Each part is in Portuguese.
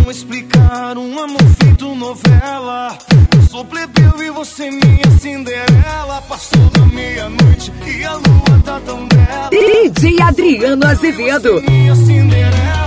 Como explicar um amor feito novela? Eu sou plebeu e você minha Cinderela. Passou da meia-noite e a lua tá tão bela. DJ Adriano Azevedo. Minha Cinderela.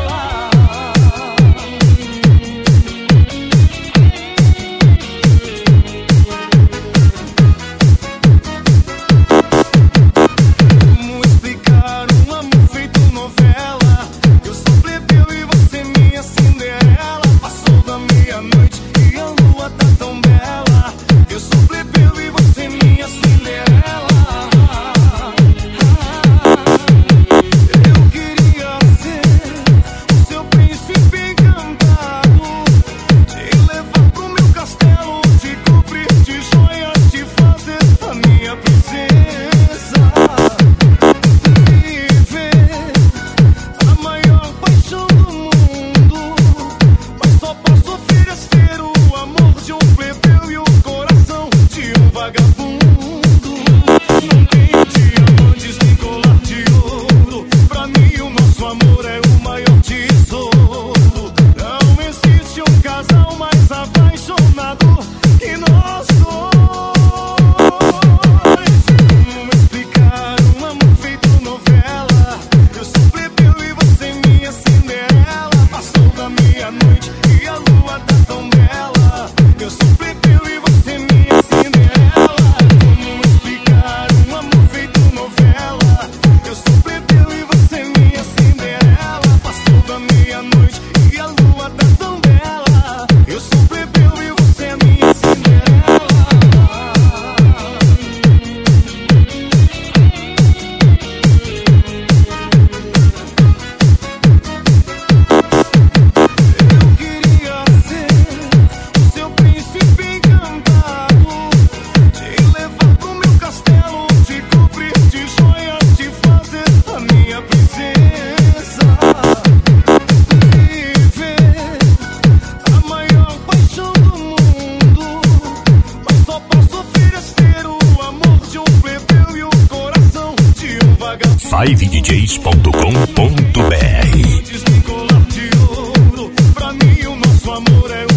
FiveDJs.com.br. Descolar de ouro, pra mim o nosso amor é